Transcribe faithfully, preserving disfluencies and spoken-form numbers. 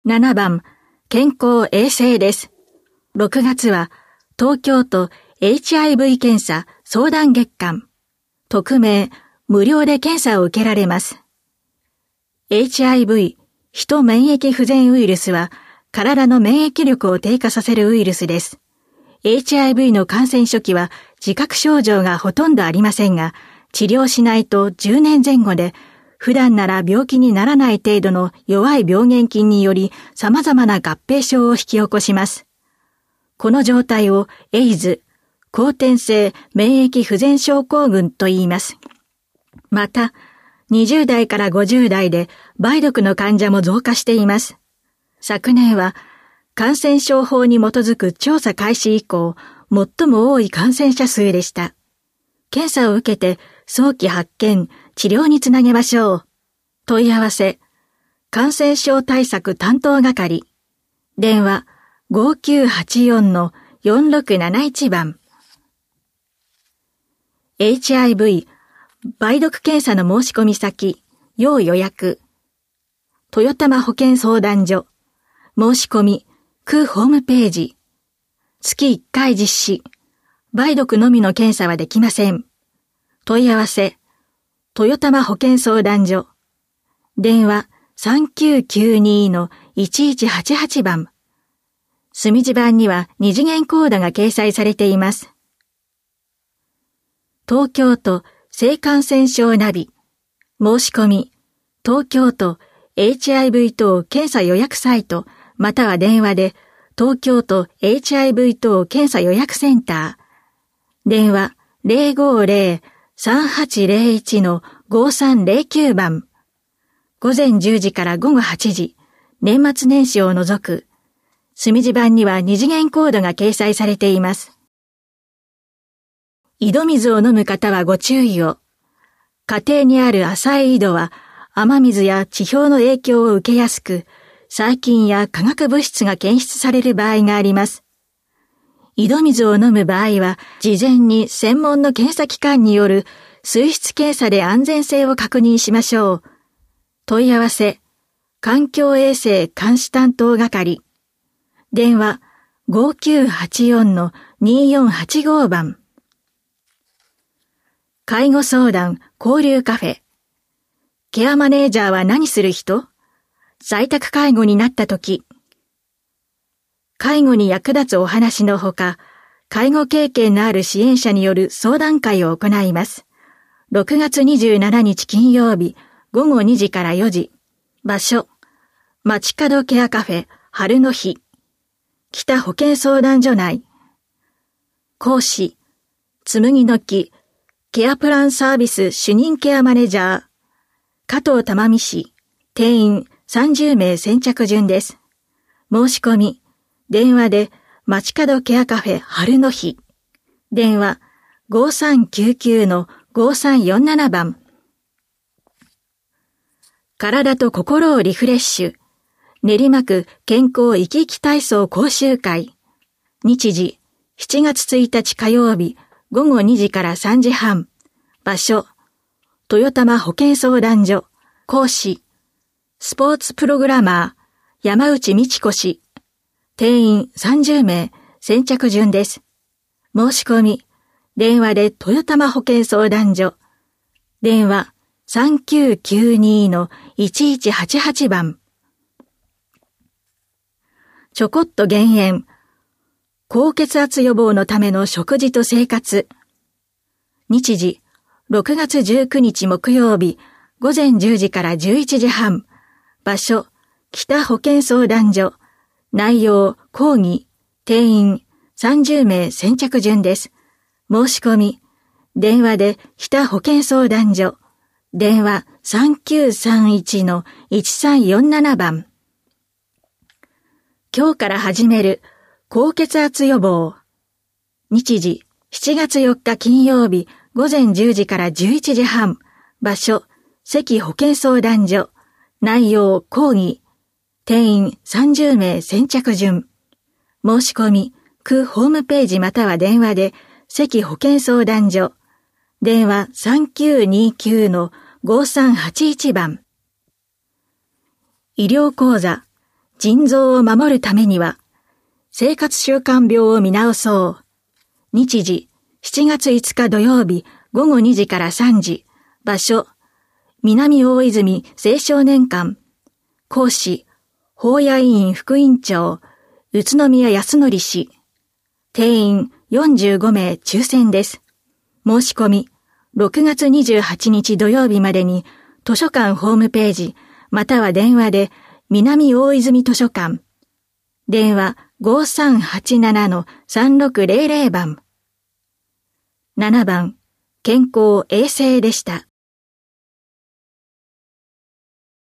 ななばん、健康衛生です。ろくがつは東京都 エイチアイブイ 検査相談月間。匿名、無料で検査を受けられます。エイチアイブイ、ヒト免疫不全ウイルスは、体の免疫力を低下させるウイルスです。エイチアイブイ の感染初期は自覚症状がほとんどありませんが、治療しないとじゅうねんぜん後で、普段なら病気にならない程度の弱い病原菌により様々な合併症を引き起こします。この状態をエイズ、後天性免疫不全症候群と言います。また、にじゅうだいからごじゅうだいで梅毒の患者も増加しています。昨年は感染症法に基づく調査開始以降、最も多い感染者数でした。検査を受けて早期発見、治療につなげましょう。問い合わせ、感染症対策担当係。電話 ごきゅうはちよんのよんろくなないち 番。エイチアイブイ、梅毒検査の申し込み先、要予約。豊玉保健相談所。申し込み、区ホームページ。月いっかい実施。梅毒のみの検査はできません。問い合わせ、豊玉保健相談所。電話 さんきゅうきゅうに のいちいちはちはち 番。墨字版には二次元コードが掲載されています。東京都性感染症ナビ。申し込み、東京都 エイチアイブイ 等検査予約サイト、または電話で、東京都 エイチアイブイ 等検査予約センター。電話 ゼロごゼロ さんはちゼロいち のごさんゼロきゅう 番。午前じゅうじから午後はちじ、年末年始を除く。墨字版には二次元コードが掲載されています。井戸水を飲む方はご注意を。家庭にある浅い井戸は雨水や地表の影響を受けやすく、細菌や化学物質が検出される場合があります。井戸水を飲む場合は、事前に専門の検査機関による水質検査で安全性を確認しましょう。問い合わせ、環境衛生監視担当係。電話 ごきゅうはちよんのによんはちご 番。介護相談交流カフェ。ケアマネージャーは何する人？在宅介護になったとき。介護に役立つお話のほか、介護経験のある支援者による相談会を行います。ろくがつにじゅうしちにち金曜日、ごごにじからよじ。場所、街角ケアカフェ、春の日。北保健相談所内。講師、紬の木、ケアプランサービス主任ケアマネージャー。加藤玉美氏、定員さんじゅうめい先着順です。申し込み、電話で街角ケアカフェ春の日。電話 ごさんきゅうきゅうのごさんよんなな 番。体と心をリフレッシュ。練馬区健康生き生き体操講習会。日時しちがつついたち火曜日ごごにじからさんじはん。場所豊玉保健相談所。講師スポーツプログラマー山内美智子氏。定員さんじゅうめい先着順です。申し込み電話で豊玉保健相談所。電話さんきゅうきゅうにのいちいちはちはち 番。ちょこっと減塩。高血圧予防のための食事と生活。日時ろくがつじゅうくにち木曜日ごぜんじゅうじからじゅういちじはん。場所北保健相談所。内容講義。定員さんじゅうめい先着順です。申し込み電話で北保健相談所。電話さんきゅうさんいちのいちさんよんなな 番。今日から始める高血圧予防。日時しちがつよっか金曜日ごぜんじゅうじからじゅういちじはん。場所関保健相談所。内容講義。定員さんじゅうめい先着順。申し込み区ホームページまたは電話で関保健相談所。電話さんきゅうにきゅうのごさんはちいち 番。医療講座腎臓を守るためには、生活習慣病を見直そう。日時、しちがついつか土曜日ごごにじからさんじ。場所、南大泉青少年館。講師、法屋委員副委員長、宇都宮康則氏。定員よんじゅうごめい抽選です。申し込み、ろくがつにじゅうはちにち土曜日までに、図書館ホームページ、または電話で、南大泉図書館。電話 ごさんはちななのさんろくぜろぜろ 番。ななばん、健康衛生でした。